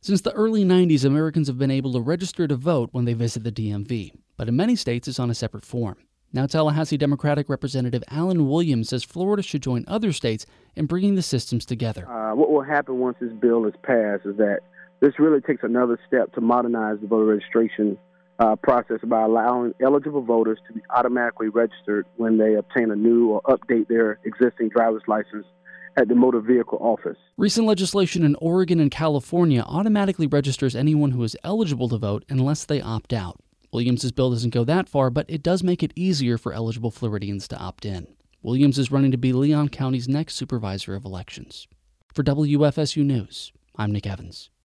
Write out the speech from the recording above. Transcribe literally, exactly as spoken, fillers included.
Since the early nineties, Americans have been able to register to vote when they visit the D M V, but in many states it's on a separate form. Now Tallahassee Democratic Representative Alan Williams says Florida should join other states in bringing the systems together. Uh, what will happen once this bill is passed is that this really takes another step to modernize the voter registration uh, process by allowing eligible voters to be automatically registered when they obtain a new or update their existing driver's license at the motor vehicle office. Recent legislation in Oregon and California automatically registers anyone who is eligible to vote unless they opt out. Williams' bill doesn't go that far, but it does make it easier for eligible Floridians to opt in. Williams is running to be Leon County's next supervisor of elections. For W F S U News, I'm Nick Evans.